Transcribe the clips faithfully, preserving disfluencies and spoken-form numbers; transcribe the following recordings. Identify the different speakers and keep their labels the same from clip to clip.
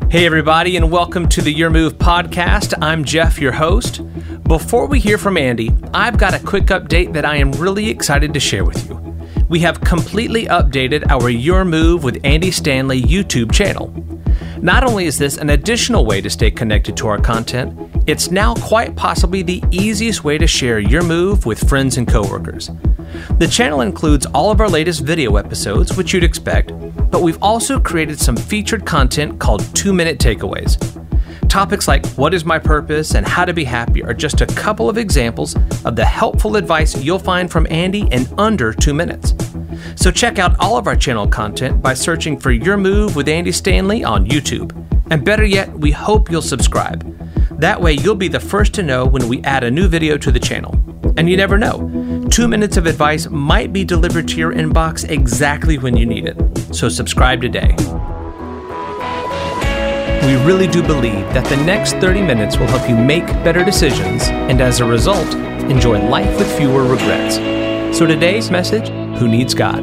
Speaker 1: Hey everybody, and welcome to the Your Move podcast. I'm Jeff, your host. Before we hear from Andy, I've got a quick update that I am really excited to share with you. We have completely updated our Your Move with Andy Stanley YouTube channel. Not only is this an additional way to stay connected to our content, it's now quite possibly the easiest way to share your move with friends and coworkers. The channel includes all of our latest video episodes, which you'd expect, but we've also created some featured content called two-minute takeaways. Topics like what is my purpose and how to be happy are just a couple of examples of the helpful advice you'll find from Andy in under two minutes. So check out all of our channel content by searching for Your Move with Andy Stanley on YouTube. And better yet, we hope you'll subscribe. That way you'll be the first to know when we add a new video to the channel. And you never know, two minutes of advice might be delivered to your inbox exactly when you need it. So subscribe today. We really do believe that the next thirty minutes will help you make better decisions and as a result, enjoy life with fewer regrets. So today's message, who needs God?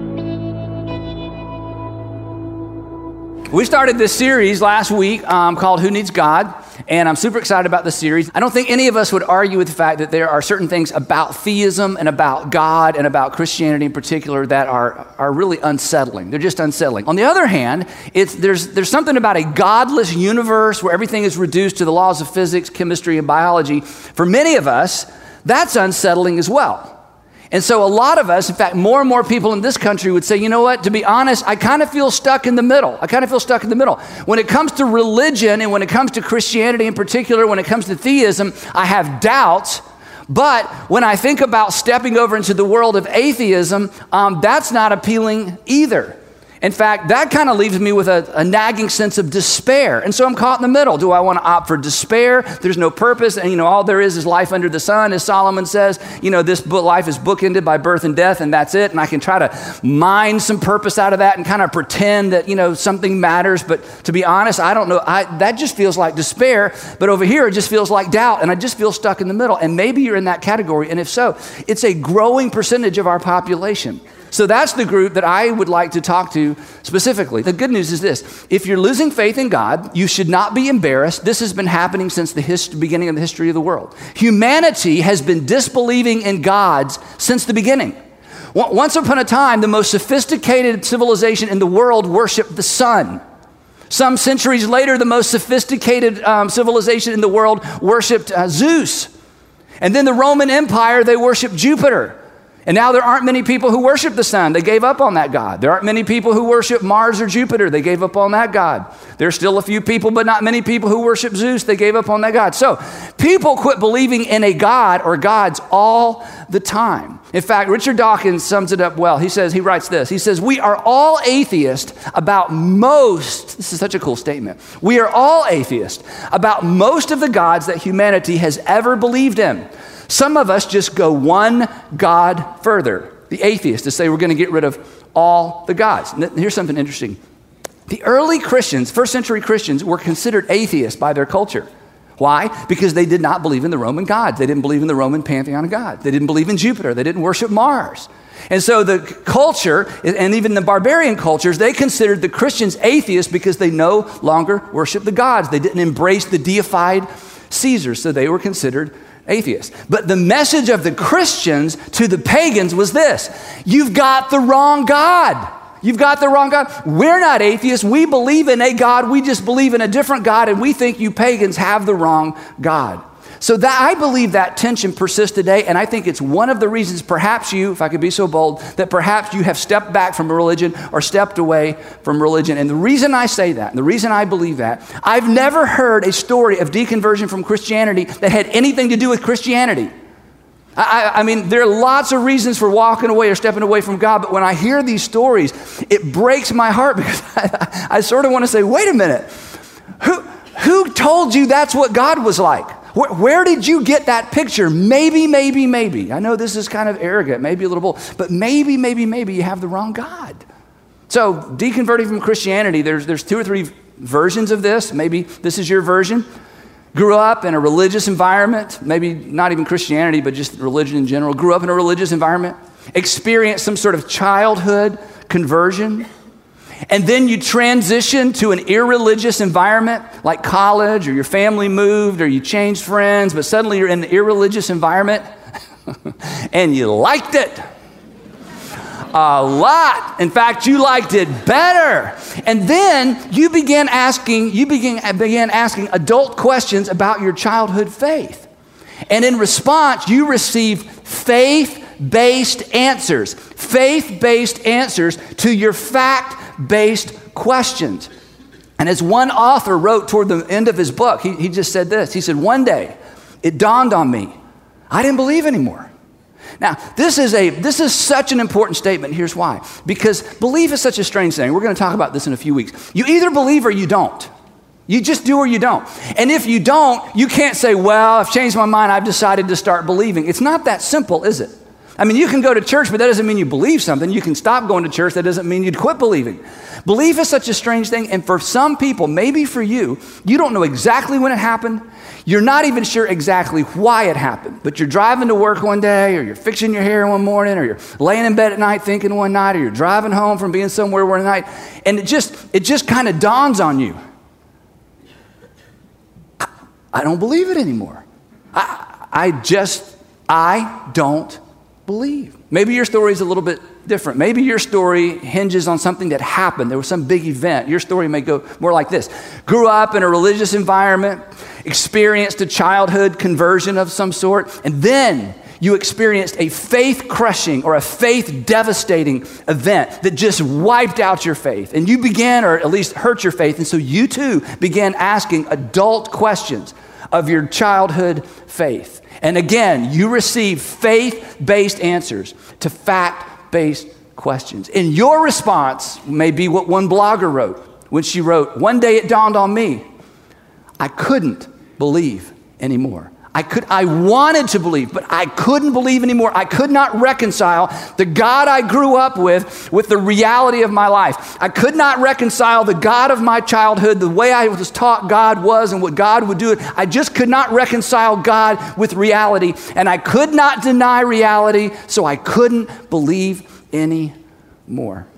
Speaker 2: We started this series last week um, called Who Needs God? And I'm super excited about the series. I don't think any of us would argue with the fact that there are certain things about theism and about God and about Christianity in particular that are, are really unsettling. They're just unsettling. On the other hand, it's, there's, there's something about a godless universe where everything is reduced to the laws of physics, chemistry, and biology. For many of us, that's unsettling as well. And so a lot of us, in fact, more and more people in this country would say, you know what, to be honest, I kind of feel stuck in the middle. I kind of feel stuck in the middle. When it comes to religion and when it comes to Christianity in particular, when it comes to theism, I have doubts. But when I think about stepping over into the world of atheism, um, that's not appealing either. In fact, that kind of leaves me with a, a nagging sense of despair. And so I'm caught in the middle. Do I want to opt for despair? There's no purpose. And, you know, all there is is life under the sun, as Solomon says. You know, this book, life is bookended by birth and death, and that's it. And I can try to mine some purpose out of that and kind of pretend that, you know, something matters. But to be honest, I don't know. I, that just feels like despair. But over here, it just feels like doubt. And I just feel stuck in the middle. And maybe you're in that category. And if so, it's a growing percentage of our population. So that's the group that I would like to talk to specifically. The good news is this. If you're losing faith in God, you should not be embarrassed. This has been happening since the hist- beginning of the history of the world. Humanity has been disbelieving in gods since the beginning. Once upon a time, the most sophisticated civilization in the world worshiped the sun. Some centuries later, the most sophisticated um, civilization in the world worshiped uh, Zeus. And then the Roman Empire, they worshiped Jupiter. And now there aren't many people who worship the sun. They gave up on that God. There aren't many people who worship Mars or Jupiter. They gave up on that God. There's still a few people, but not many people who worship Zeus. They gave up on that God. So people quit believing in a God or gods all the time. In fact, Richard Dawkins sums it up well. He says, he writes this. He says, we are all atheists about most, this is such a cool statement. We are all atheists about most of the gods that humanity has ever believed in. Some of us just go one God further. The atheists to say we're going to get rid of all the gods. And here's something interesting. The early Christians, first century Christians, were considered atheists by their culture. Why? Because they did not believe in the Roman gods. They didn't believe in the Roman pantheon of gods. They didn't believe in Jupiter. They didn't worship Mars. And so the culture, and even the barbarian cultures, they considered the Christians atheists because they no longer worshiped the gods. They didn't embrace the deified Caesars, so they were considered atheists. But the message of the Christians to the pagans was this: you've got the wrong God. You've got the wrong God. We're not atheists. We believe in a God. We just believe in a different God, and we think you pagans have the wrong God. So that I believe that tension persists today, and I think it's one of the reasons perhaps you, if I could be so bold, that perhaps you have stepped back from religion or stepped away from religion. And the reason I say that, and the reason I believe that, I've never heard a story of deconversion from Christianity that had anything to do with Christianity. I, I mean, there are lots of reasons for walking away or stepping away from God, but when I hear these stories, it breaks my heart because I, I sort of want to say, wait a minute, who, who told you that's what God was like? Where, where did you get that picture? Maybe, maybe, maybe. I know this is kind of arrogant, maybe a little bold, but maybe, maybe, maybe you have the wrong God. So deconverting from Christianity, there's, there's two or three versions of this. Maybe this is your version. Grew up in a religious environment, maybe not even Christianity, but just religion in general. Grew up in a religious environment, experienced some sort of childhood conversion. and then you transition to an irreligious environment like college, or your family moved, or you changed friends, but suddenly you're in an irreligious environment and you liked it a lot. In fact, you liked it better. And then you began asking, you began, began asking adult questions about your childhood faith. And in response, you received faith-based answers, faith-based answers to your fact-based questions. And as one author wrote toward the end of his book, he, he just said this. He said, one day, it dawned on me, I didn't believe anymore. Now, this is a this is such an important statement. Here's why. Because belief is such a strange thing. We're going to talk about this in a few weeks. You either believe or you don't. You just do or you don't. And if you don't, you can't say, well, I've changed my mind. I've decided to start believing. It's not that simple, is it? I mean, you can go to church, but that doesn't mean you believe something. You can stop going to church. That doesn't mean you'd quit believing. Belief is such a strange thing. And for some people, maybe for you, you don't know exactly when it happened. You're not even sure exactly why it happened, but you're driving to work one day, or you're fixing your hair one morning, or you're laying in bed at night thinking one night, or you're driving home from being somewhere one night, and it just it just kind of dawns on you. I, I don't believe it anymore. I, I just, I don't believe. Maybe your story is a little bit different. Maybe your story hinges on something that happened. There was some big event. Your story may go more like this. Grew up in a religious environment, experienced a childhood conversion of some sort, and then you experienced a faith-crushing or a faith-devastating event that just wiped out your faith. And you began, or at least hurt your faith, and so you too began asking adult questions of your childhood faith. And again, you receive faith-based answers to fact-based questions. And your response may be what one blogger wrote when she wrote, one day it dawned on me, I couldn't believe anymore. I could, I wanted to believe, but I couldn't believe anymore. I could not reconcile the God I grew up with with the reality of my life. I could not reconcile the God of my childhood, the way I was taught God was and what God would do. I just could not reconcile God with reality, and I could not deny reality, so I couldn't believe anymore.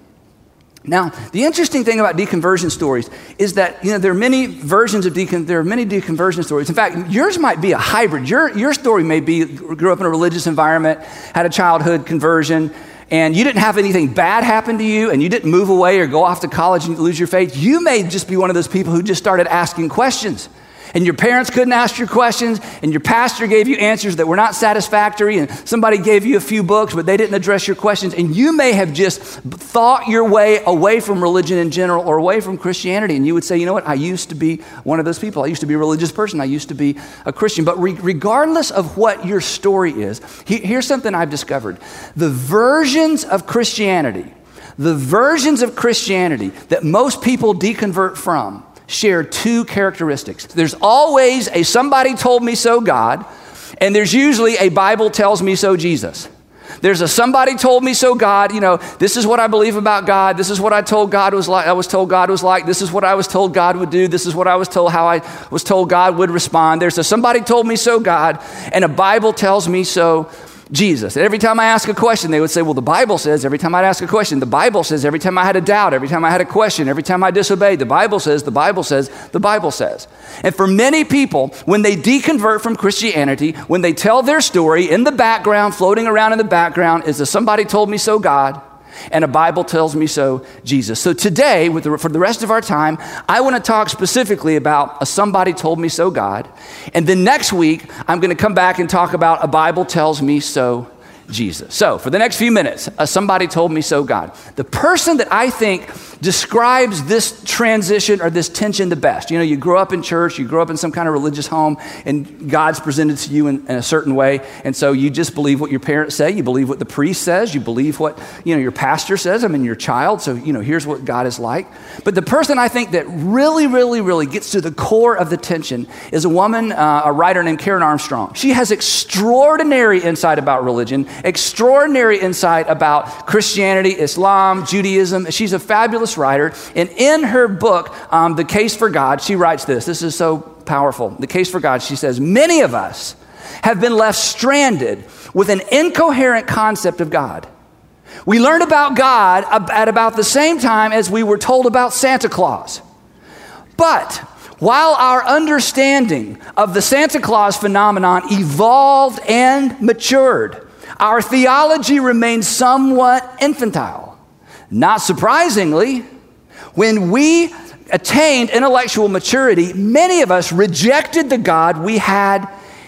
Speaker 2: Now, the interesting thing about deconversion stories is that, you know, there are many versions of decon, there are many deconversion stories. In fact, yours might be a hybrid. Your, your story may be, grew up in a religious environment, had a childhood conversion, and you didn't have anything bad happen to you, and you didn't move away or go off to college and lose your faith. You may just be one of those people who just started asking questions. And your parents couldn't ask your questions, and your pastor gave you answers that were not satisfactory, and somebody gave you a few books, but they didn't address your questions. And you may have just thought your way away from religion in general or away from Christianity. And you would say, you know what, I used to be one of those people. I used to be a religious person. I used to be a Christian. But re- regardless of what your story is, he- here's something I've discovered. The versions of Christianity, the versions of Christianity that most people deconvert from share two characteristics. There's always a somebody told me so God, and there's usually a Bible tells me so Jesus. There's a somebody told me so God, you know, this is what I believe about God, this is what I told God was like, I was told God was like, this is what I was told God would do, this is what I was told how I was told God would respond. There's a somebody told me so God, and a Bible tells me so Jesus. And every time I ask a question, they would say, well, the Bible says, every time I'd ask a question, the Bible says, every time I had a doubt, every time I had a question, every time I disobeyed, the Bible says, the Bible says, the Bible says. And for many people, when they deconvert from Christianity, when they tell their story, in the background, floating around in the background, is a somebody told me so God, and a Bible tells me so Jesus. So today, with the, for the rest of our time, I want to talk specifically about a somebody told me so God. And then next week, I'm going to come back and talk about a Bible tells me so Jesus. So for the next few minutes, a somebody told me so God. The person that I think describes this transition or this tension the best. You know, you grow up in church, you grow up in some kind of religious home, and God's presented to you in, in a certain way, and so you just believe what your parents say, you believe what the priest says, you believe what, you know, your pastor says. I mean, your child, so, you know, here's what God is like. But the person I think that really, really, really gets to the core of the tension is a woman, uh, a writer named Karen Armstrong. She has extraordinary insight about religion, extraordinary insight about Christianity, Islam, Judaism. She's a fabulous writer, and in her book, um, The Case for God, she writes this. This is so powerful. The Case for God, she says, many of us have been left stranded with an incoherent concept of God. We learned about God at about the same time as we were told about Santa Claus. But while our understanding of the Santa Claus phenomenon evolved and matured, our theology remained somewhat infantile. Not surprisingly, when we attained intellectual maturity, many of us rejected the God we had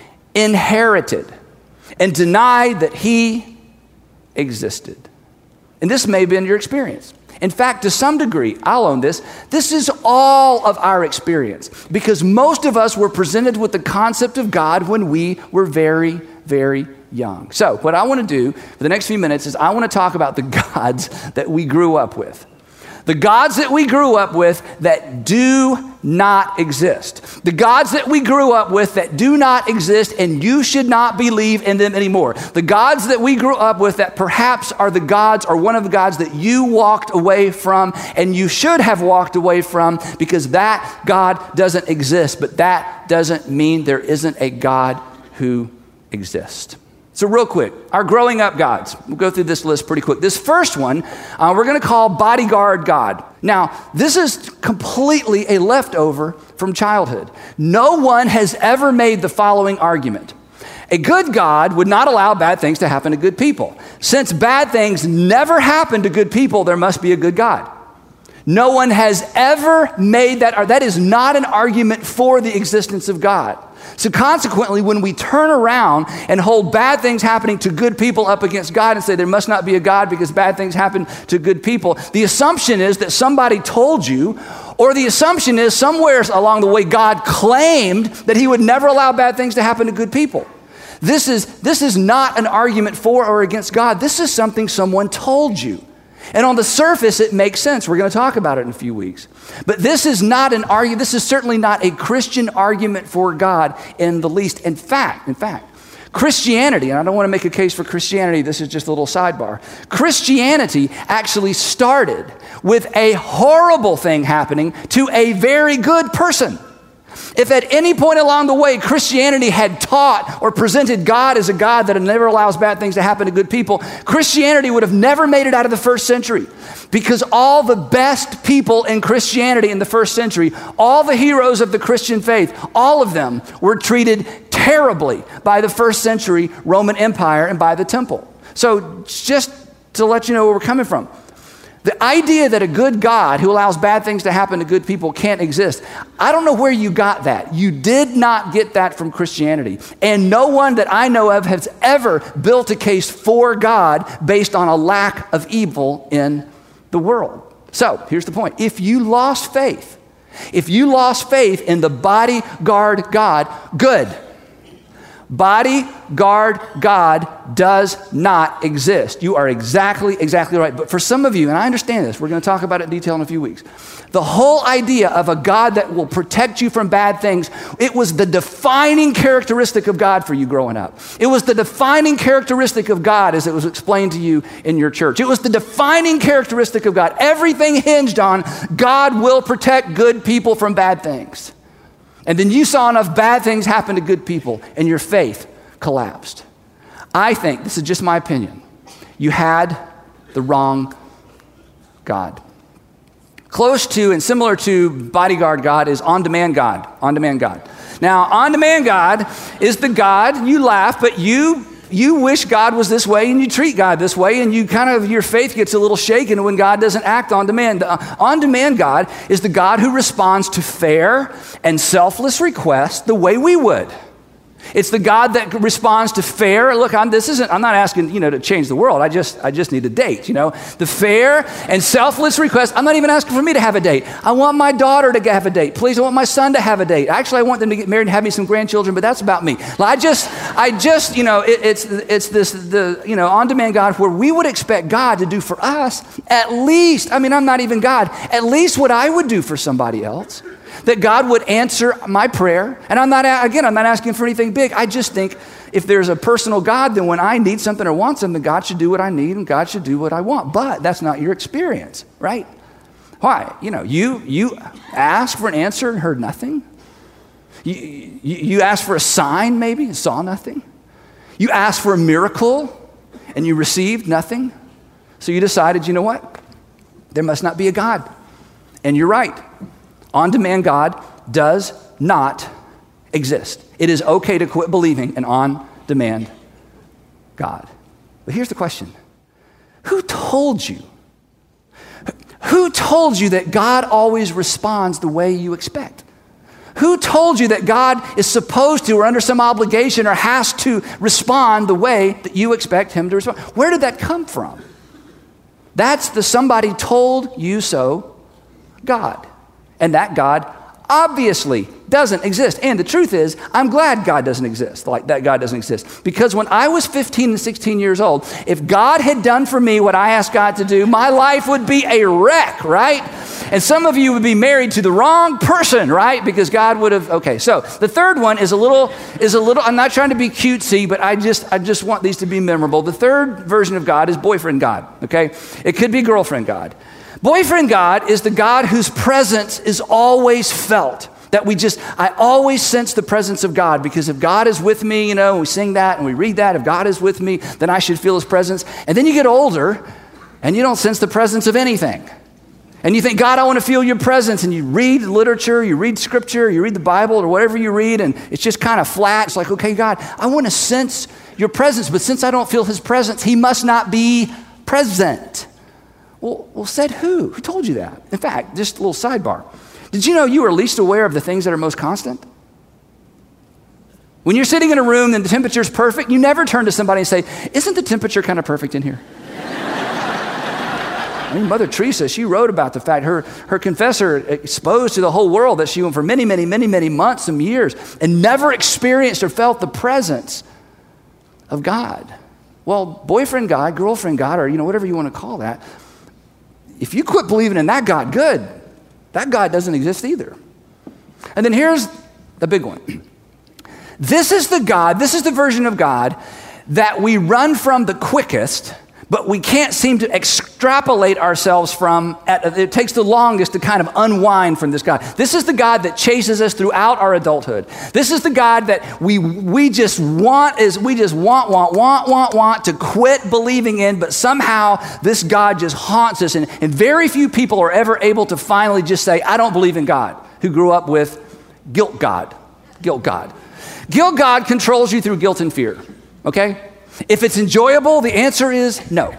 Speaker 2: inherited and denied that he existed. And this may have been your experience. In fact, to some degree, I'll own this, this is all of our experience, because most of us were presented with the concept of God when we were very, very young. So what I want to do for the next few minutes is I want to talk about the gods that we grew up with. The gods that we grew up with that do not exist. The gods that we grew up with that do not exist, and you should not believe in them anymore. The gods that we grew up with that perhaps are the gods or one of the gods that you walked away from and you should have walked away from, because that God doesn't exist. But that doesn't mean there isn't a God who exists. So real quick, our growing up gods. We'll go through this list pretty quick. This first one, uh, we're going to call bodyguard God. Now, this is completely a leftover from childhood. No one has ever made the following argument. A good God would not allow bad things to happen to good people. Since bad things never happen to good people, there must be a good God. No one has ever made that, or that is not an argument for the existence of God. So consequently, when we turn around and hold bad things happening to good people up against God and say there must not be a God because bad things happen to good people, the assumption is that somebody told you, or the assumption is somewhere along the way God claimed that he would never allow bad things to happen to good people. This is, this is not an argument for or against God. This is something someone told you. And on the surface, it makes sense. We're going to talk about it in a few weeks. But this is not an argument. This is certainly not a Christian argument for God in the least. In fact, in fact, Christianity, and I don't want to make a case for Christianity. This is just a little sidebar. Christianity actually started with a horrible thing happening to a very good person. If at any point along the way Christianity had taught or presented God as a God that never allows bad things to happen to good people, Christianity would have never made it out of the first century, because all the best people in Christianity in the first century, all the heroes of the Christian faith, all of them were treated terribly by the first century Roman Empire and by the temple. So just to let you know where we're coming from. The idea that a good God who allows bad things to happen to good people can't exist, I don't know where you got that. You did not get that from Christianity. And no one that I know of has ever built a case for God based on a lack of evil in the world. So here's the point. If you lost faith, if you lost faith in the bodyguard God, good. Bodyguard God does not exist. You are exactly, exactly right. But for some of you, and I understand this, we're going to talk about it in detail in a few weeks. The whole idea of a God that will protect you from bad things, it was the defining characteristic of God for you growing up. It was the defining characteristic of God as it was explained to you in your church. It was the defining characteristic of God. Everything hinged on God will protect good people from bad things. And then you saw enough bad things happen to good people, and your faith collapsed. I think, this is just my opinion, you had the wrong God. Close to and similar to bodyguard God is on-demand God. On-demand God. Now, on-demand God is the God, you laugh, but you you wish God was this way and you treat God this way, and you kind of, your faith gets a little shaken when God doesn't act on demand. The on-demand God is the God who responds to fair and selfless requests the way we would. It's the God that responds to fair. Look, I'm, this isn't, I'm not asking, you know, to change the world. I just, I just need a date, you know. The fair and selfless request. I'm not even asking for me to have a date. I want my daughter to have a date. Please, I want my son to have a date. Actually, I want them to get married and have me some grandchildren, but that's about me. I just, I just, you know, it, it's, it's this, the, you know, on-demand God where we would expect God to do for us at least, I mean, I'm not even God, at least what I would do for somebody else. That God would answer my prayer. And I'm not, again, I'm not asking for anything big. I just think if there's a personal God, then when I need something or want something, God should do what I need and God should do what I want. But that's not your experience, right? Why? You know, you you asked for an answer and heard nothing. You, you, you asked for a sign maybe and saw nothing. You asked for a miracle and you received nothing. So you decided, you know what? There must not be a God. And you're right. On-demand God does not exist. It is okay to quit believing an on-demand God. But here's the question. Who told you? Who told you that God always responds the way you expect? Who told you that God is supposed to or under some obligation or has to respond the way that you expect him to respond? Where did that come from? That's the somebody told you so God. And that God obviously doesn't exist. And the truth is, I'm glad God doesn't exist, like that God doesn't exist. Because when I was fifteen and sixteen years old, if God had done for me what I asked God to do, my life would be a wreck, right? And some of you would be married to the wrong person, right? Because God would have, okay. So the third one is a little, is a little, I'm not trying to be cutesy, but I just, I just want these to be memorable. The third version of God is boyfriend God, okay? It could be girlfriend God. Boyfriend God is the God whose presence is always felt. That we just, I always sense the presence of God, because if God is with me, you know, we sing that and we read that, if God is with me, then I should feel his presence. And then you get older and you don't sense the presence of anything. And you think, God, I want to feel your presence. And you read literature, you read scripture, you read the Bible or whatever you read, and it's just kind of flat. It's like, okay, God, I want to sense your presence, but since I don't feel his presence, he must not be present. Well, well, said who? Who told you that? In fact, just a little sidebar. Did you know you are least aware of the things that are most constant? When you're sitting in a room and the temperature's perfect, you never turn to somebody and say, isn't the temperature kind of perfect in here? I mean, Mother Teresa, she wrote about the fact her, her confessor exposed to the whole world that she went for many, many, many, many months, some years, and never experienced or felt the presence of God. Well, boyfriend God, girlfriend God, or you know, whatever you want to call that, if you quit believing in that God, good. That God doesn't exist either. And then here's the big one. This is the God, this is the version of God that we run from the quickest, but we can't seem to extrapolate ourselves from. At, it takes the longest to kind of unwind from this God. This is the God that chases us throughout our adulthood. This is the God that we we just want is we just want want want want want to quit believing in, but somehow this God just haunts us, and, and very few people are ever able to finally just say, I don't believe in God, who grew up with guilt God. Guilt God. Guilt God controls you through guilt and fear. Okay? If it's enjoyable, the answer is no.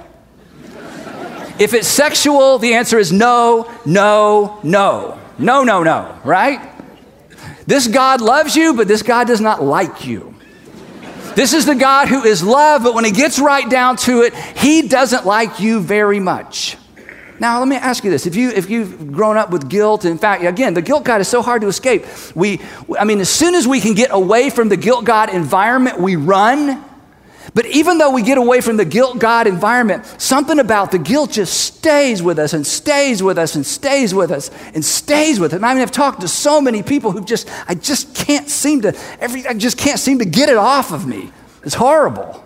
Speaker 2: If it's sexual, the answer is no, no, no. No, no, no, right? This God loves you, but this God does not like you. This is the God who is love, but when it gets right down to it, he doesn't like you very much. Now, let me ask you this. If, you, if you've grown up with guilt, in fact, again, the guilt God is so hard to escape. We, I mean, as soon as we can get away from the guilt God environment, we run. But even though we get away from the guilt God environment, something about the guilt just stays with us and stays with us and stays with us and stays with us. And I mean, I've talked to so many people who just, I just can't seem to, every, I just can't seem to get it off of me. It's horrible.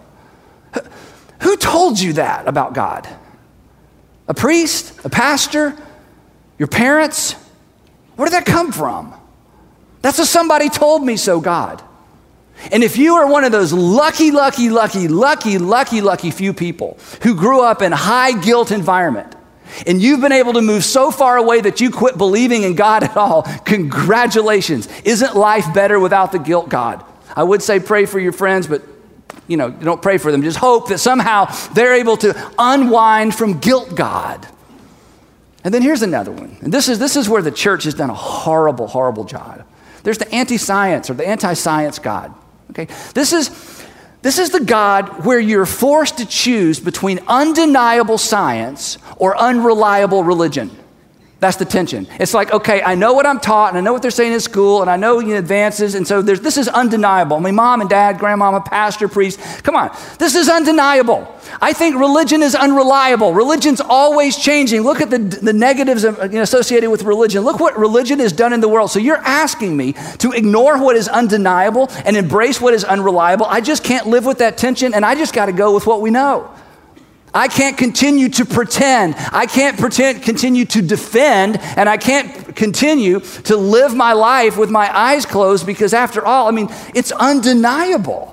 Speaker 2: Who told you that about God? A priest? A pastor? Your parents? Where did that come from? That's a somebody told me so God. And if you are one of those lucky, lucky, lucky, lucky, lucky, lucky few people who grew up in a high guilt environment, and you've been able to move so far away that you quit believing in God at all, congratulations. Isn't life better without the guilt God? I would say pray for your friends, but you know, don't pray for them. Just hope that somehow they're able to unwind from guilt God. And then here's another one. And this is, this is where the church has done a horrible, horrible job. There's the anti-science or the anti-science God. Okay, this is, this is the God where you're forced to choose between undeniable science or unreliable religion. That's the tension. It's like, okay, I know what I'm taught, and I know what they're saying in school, and I know you know, advances, and so there's, this is undeniable. I mean, mom and dad, grandmama, pastor, priest, come on. This is undeniable. I think religion is unreliable. Religion's always changing. Look at the, the negatives of, you know, associated with religion. Look what religion has done in the world. So you're asking me to ignore what is undeniable and embrace what is unreliable. I just can't live with that tension, and I just got to go with what we know. I can't continue to pretend. I can't pretend, continue to defend, and I can't continue to live my life with my eyes closed because after all, I mean, it's undeniable.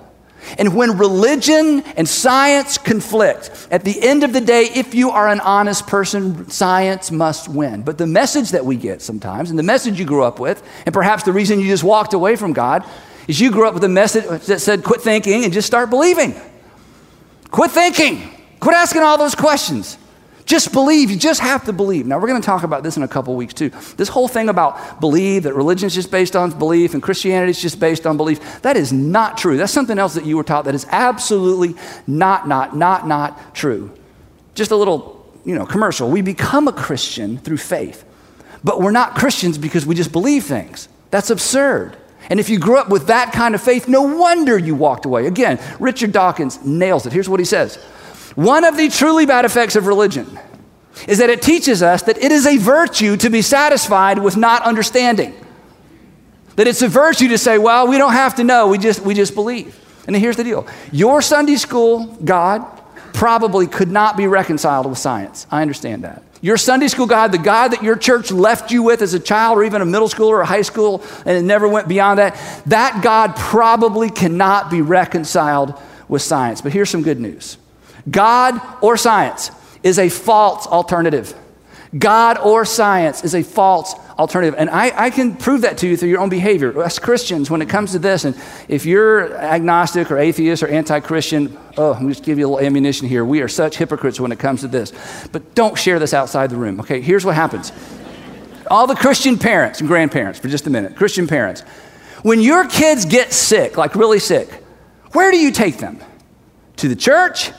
Speaker 2: And when religion and science conflict, at the end of the day, if you are an honest person, science must win. But the message that we get sometimes, and the message you grew up with, and perhaps the reason you just walked away from God, is you grew up with a message that said, quit thinking and just start believing. Quit thinking. Quit asking all those questions. Just believe. You just have to believe. Now, we're going to talk about this in a couple weeks, too. This whole thing about believe, that religion is just based on belief and Christianity is just based on belief, that is not true. That's something else that you were taught that is absolutely not, not, not, not true. Just a little, you know, commercial. We become a Christian through faith, but we're not Christians because we just believe things. That's absurd. And if you grew up with that kind of faith, no wonder you walked away. Again, Richard Dawkins nails it. Here's what he says. One of the truly bad effects of religion is that it teaches us that it is a virtue to be satisfied with not understanding. That it's a virtue to say, well, we don't have to know, we just, we just believe. And here's the deal. Your Sunday school God probably could not be reconciled with science. I understand that. Your Sunday school God, the God that your church left you with as a child or even a middle schooler or a high school, and it never went beyond that, that God probably cannot be reconciled with science. But here's some good news. God or science is a false alternative. God or science is a false alternative. And I, I can prove that to you through your own behavior. As Christians, when it comes to this, and if you're agnostic or atheist or anti-Christian, oh, let me just give you a little ammunition here. We are such hypocrites when it comes to this. But don't share this outside the room, okay? Here's what happens. All the Christian parents and grandparents, for just a minute, Christian parents, when your kids get sick, like really sick, where do you take them? To the church?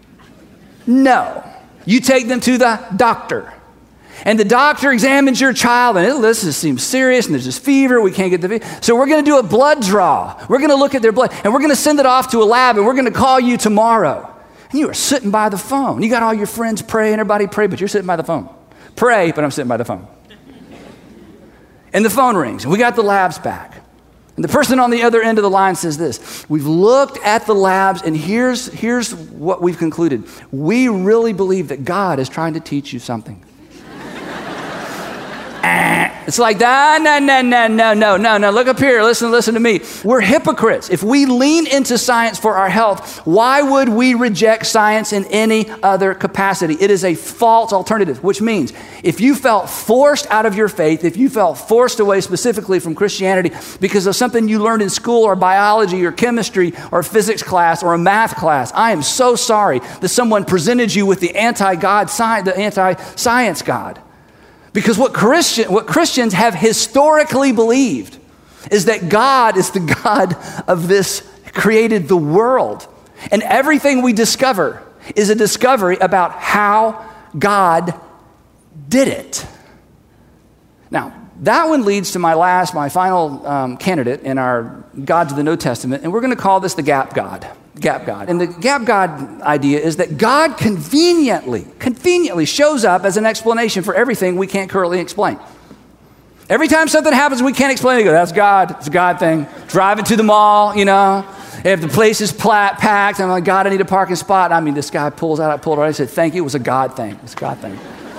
Speaker 2: No. You take them to the doctor. And the doctor examines your child, and this is, seems serious, and there's this fever, we can't get the fever. So we're going to do a blood draw. We're going to look at their blood, and we're going to send it off to a lab, and we're going to call you tomorrow. And you are sitting by the phone. You got all your friends praying, everybody pray, but you're sitting by the phone. Pray, but I'm sitting by the phone. And the phone rings, and we got the labs back. And the person on the other end of the line says this, we've looked at the labs, and here's, here's what we've concluded. We really believe that God is trying to teach you something. It's like, ah, no, no, no, no, no, no, no. Look up here. Listen, listen to me. We're hypocrites. If we lean into science for our health, why would we reject science in any other capacity? It is a false alternative, which means if you felt forced out of your faith, if you felt forced away specifically from Christianity because of something you learned in school or biology or chemistry or physics class or a math class, I am so sorry that someone presented you with the anti-God, the anti-science God. Because what Christian, what Christians have historically believed is that God is the God of this, created the world. And everything we discover is a discovery about how God did it. Now, that one leads to my last, my final um, candidate in our Gods of the New Testament, and we're going to call this the gap God. Gap God. And the gap God idea is that God conveniently, conveniently shows up as an explanation for everything we can't currently explain. Every time something happens we can't explain, we go, that's God, it's a God thing. Driving to the mall, you know, if the place is plat- packed, I'm like, God, I need a parking spot. I mean, this guy pulls out, I pulled it out, I said, thank you, it was a God thing. It's a God thing.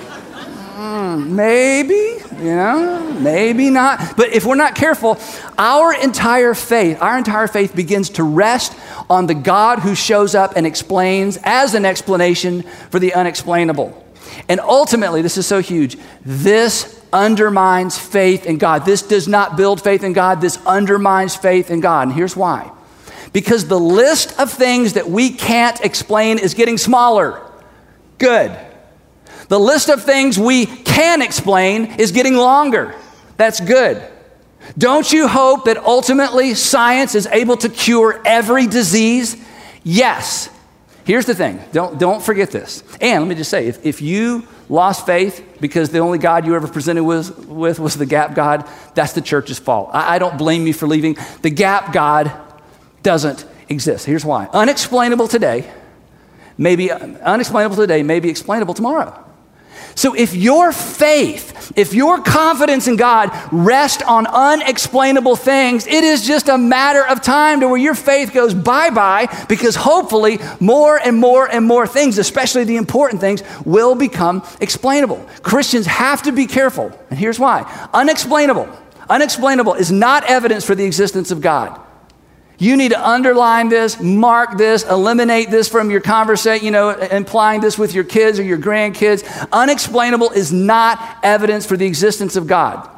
Speaker 2: Mm, maybe, you know, maybe not. But if we're not careful, our entire faith, our entire faith begins to rest on the God who shows up and explains as an explanation for the unexplainable. And ultimately, this is so huge, this undermines faith in God. This does not build faith in God. This undermines faith in God. And here's why. Because the list of things that we can't explain is getting smaller. Good. The list of things we can explain is getting longer. That's good. Don't you hope that ultimately science is able to cure every disease? Yes. Here's the thing. Don't, don't forget this. And let me just say, if, if you lost faith because the only God you ever presented with, with was the gap God, that's the church's fault. I, I don't blame you for leaving. The gap God doesn't exist. Here's why. Unexplainable today, maybe unexplainable today, may be explainable tomorrow. So if your faith, if your confidence in God rests on unexplainable things, it is just a matter of time to where your faith goes bye-bye, because hopefully more and more and more things, especially the important things, will become explainable. Christians have to be careful, and here's why. Unexplainable, unexplainable is not evidence for the existence of God. You need to underline this, mark this, eliminate this from your conversation, you know, implying this with your kids or your grandkids. Unexplainable is not evidence for the existence of God.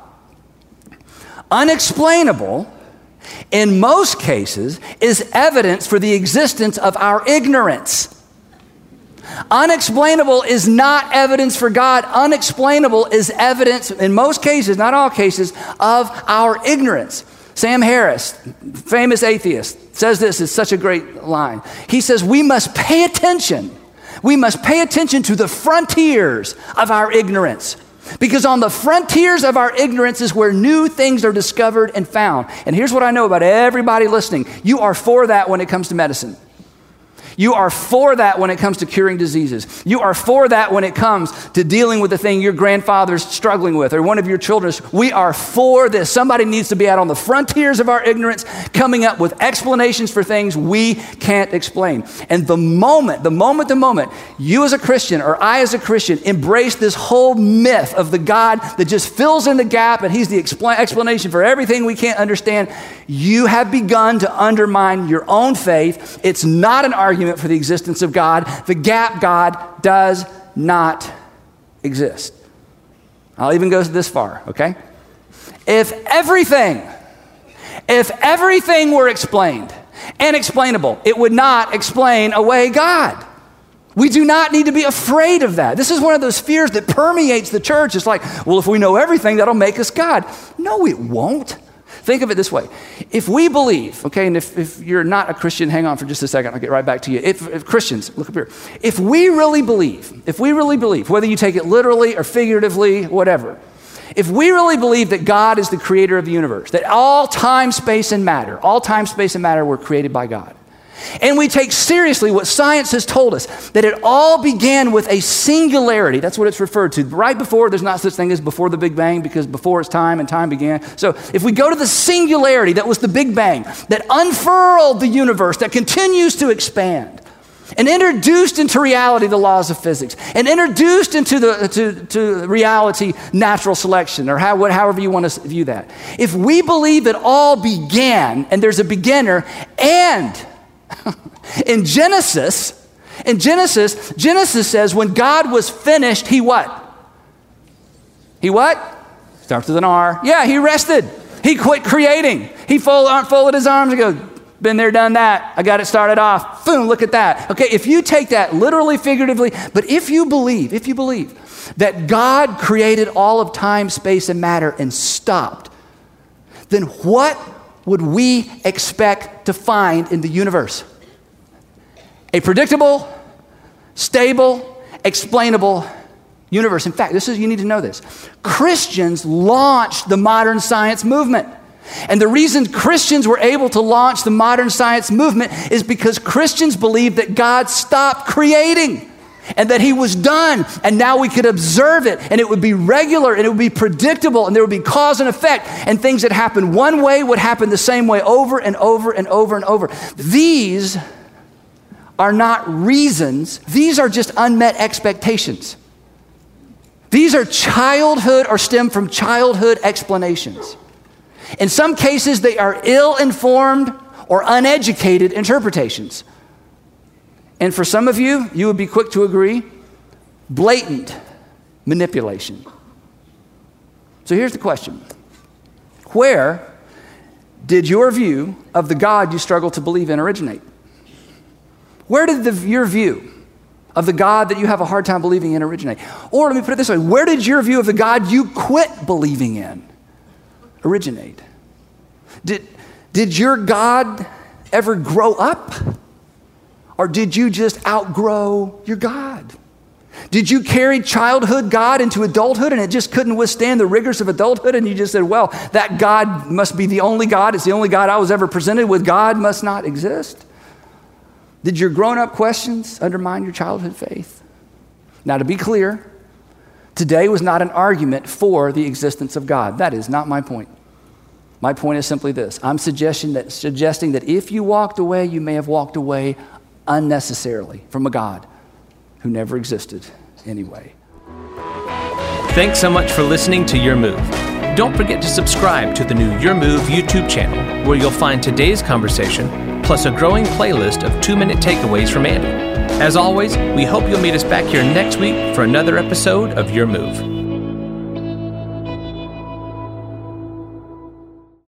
Speaker 2: Unexplainable, in most cases, is evidence for the existence of our ignorance. Unexplainable is not evidence for God. Unexplainable is evidence, in most cases, not all cases, of our ignorance. Sam Harris, famous atheist, says this, it's such a great line. He says, we must pay attention. We must pay attention to the frontiers of our ignorance. Because on the frontiers of our ignorance is where new things are discovered and found. And here's what I know about everybody listening. You are for that when it comes to medicine. You are for that when it comes to curing diseases. You are for that when it comes to dealing with the thing your grandfather's struggling with or one of your children's. We are for this. Somebody needs to be out on the frontiers of our ignorance, coming up with explanations for things we can't explain. And the moment, the moment, the moment you as a Christian or I as a Christian embrace this whole myth of the God that just fills in the gap and he's the expl- explanation for everything we can't understand, you have begun to undermine your own faith. It's not an argument for the existence of God. The gap God does not exist. I'll even go this far, okay? If everything, if everything were explained and explainable, it would not explain away God. We do not need to be afraid of that. This is one of those fears that permeates the church. It's like, well, if we know everything, that'll make us God. No, it won't. Think of it this way. If we believe, okay, and if, if you're not a Christian, hang on for just a second, I'll get right back to you. If, if Christians, look up here. If we really believe, if we really believe, whether you take it literally or figuratively, whatever, if we really believe that God is the creator of the universe, that all time, space, and matter, all time, space, and matter were created by God, and we take seriously what science has told us, that it all began with a singularity. That's what it's referred to. Right before, there's not such thing as before the Big Bang, because before is time and time began. So if we go to the singularity that was the Big Bang, that unfurled the universe, that continues to expand, and introduced into reality the laws of physics, and introduced into the to, to reality natural selection, or how, however you want to view that. If we believe it all began, and there's a beginner, and in Genesis, in Genesis, Genesis says when God was finished, he what? He what? Starts with an R. Yeah, he rested. He quit creating. He folded, folded his arms and goes, been there, done that. I got it started off. Boom, look at that. Okay, if you take that literally, figuratively, but if you believe, if you believe that God created all of time, space, and matter and stopped, then what would we expect to find in the universe? A predictable, stable, explainable universe. In fact, this is, you need to know this. Christians launched the modern science movement. And the reason Christians were able to launch the modern science movement is because Christians believed that God stopped creating and that he was done, and now we could observe it, and it would be regular, and it would be predictable, and there would be cause and effect, and things that happened one way would happen the same way over and over and over and over. These are not reasons. These are just unmet expectations. These are childhood or stem from childhood explanations. In some cases, they are ill-informed or uneducated interpretations. And for some of you, you would be quick to agree, blatant manipulation. So here's the question. Where did your view of the God you struggle to believe in originate? Where did the, your view of the God that you have a hard time believing in originate? Or let me put it this way, where did your view of the God you quit believing in originate? Did, did your God ever grow up? Or did you just outgrow your God? Did you carry childhood God into adulthood and it just couldn't withstand the rigors of adulthood, and you just said, well, that God must be the only God. It's the only God I was ever presented with. God must not exist. Did your grown-up questions undermine your childhood faith? Now, to be clear, today was not an argument for the existence of God. That is not my point. My point is simply this. I'm suggesting that, suggesting that if you walked away, you may have walked away unnecessarily from a God who never existed anyway.
Speaker 1: Thanks so much for listening to Your Move. Don't forget to subscribe to the new Your Move YouTube channel, where you'll find today's conversation, plus a growing playlist of two-minute takeaways from Andy. As always, we hope you'll meet us back here next week for another episode of Your Move.